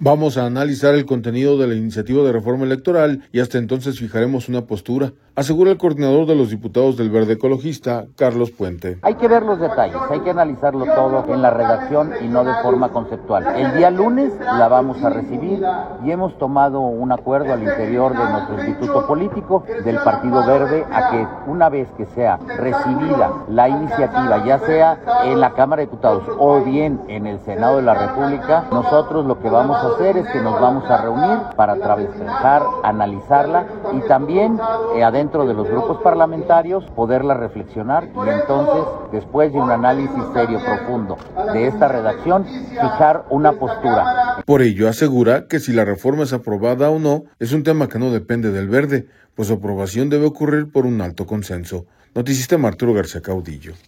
Vamos a analizar el contenido de la iniciativa de reforma electoral y hasta entonces fijaremos una postura, asegura el coordinador de los diputados del Verde Ecologista, Carlos Puente. Hay que ver los detalles, hay que analizarlo todo en la redacción y no de forma conceptual. El día lunes la vamos a recibir y hemos tomado un acuerdo al interior de nuestro instituto político del Partido Verde a que una vez que sea recibida la iniciativa, ya sea en la Cámara de Diputados o bien en el Senado de la República, nosotros lo que vamos a hacer es que nos vamos a reunir para trabajar, analizarla y también adentro de los grupos parlamentarios poderla reflexionar y entonces, después de un análisis serio, profundo de esta redacción, fijar una postura. Por ello asegura que si la reforma es aprobada o no, es un tema que no depende del Verde, pues su aprobación debe ocurrir por un alto consenso. Noticista Arturo García Caudillo.